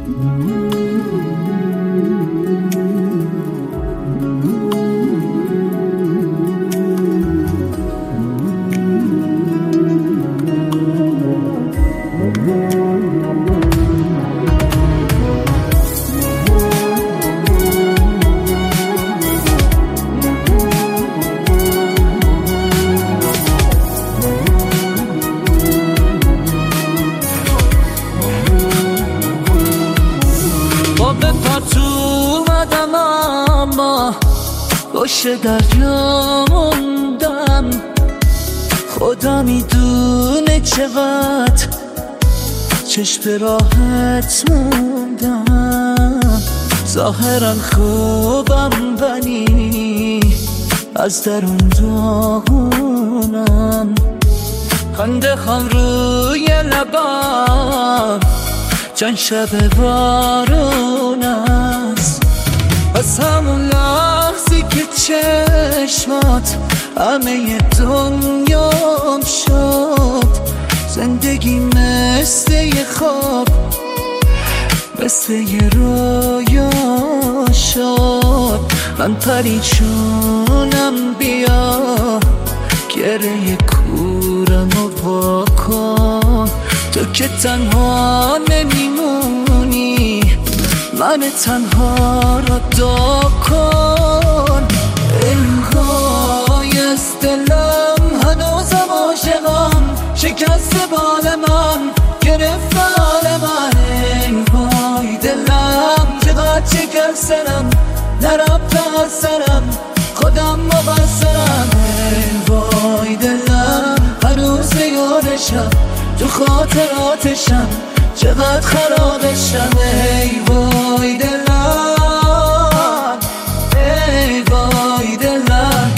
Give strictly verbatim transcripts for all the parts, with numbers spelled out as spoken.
باشه دریا موندم، خدا میدونه چقدر چشم راحت موندم. ظاهرا خوبم ولی از درون داغونم. خنده خان روی لبام چند شب بارون است. از همون لحظی که چشمات همه دنیام شد، زندگی مثل یه خواب، مثل یه رویا شد. من پریچونم، بیا گره کورمو واکن. تو که تنها نمیمونی، من تنها را دا کن. الهای از دلم هنوزم عاشقم، شکست بال من گرفت حال من. ای وای دلم چقدر شکستم، نرفته از سرم، خودم مقصرم. ای وای دلم هنوز یادشم، تو خاطراتشم، چقدر خرابشم. ای وای دلم، ای وای دلم.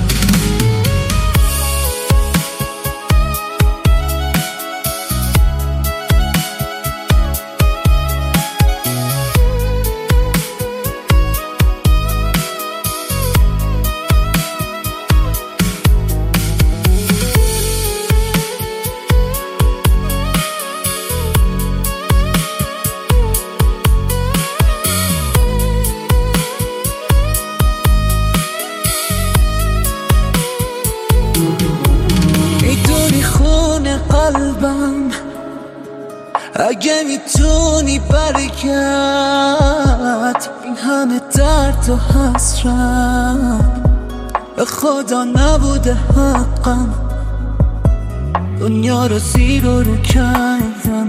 میدونی خون قلبم، اگه میتونی برگرد. این همه درد و حسرت به خدا نبوده حقم، دنیا رو زیر و رو کردم.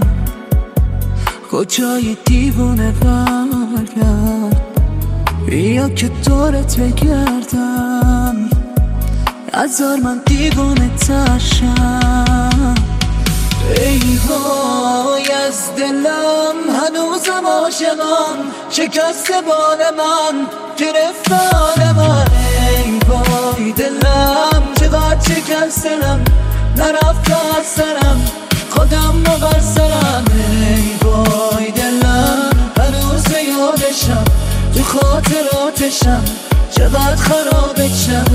کجای دیوونه برگرد، بیا که دورت بگردم. نذار من دیوونه ترشم. ای وای از دلم هنوزم عاشقم، شکست بال من گرفت حال من. ای وای دلم چقدر شکستم، نرفته از سرم، خودم مقصرم. ای وای دلم هنوز یادشم، تو خاطراتشم، چقدر خرابشم.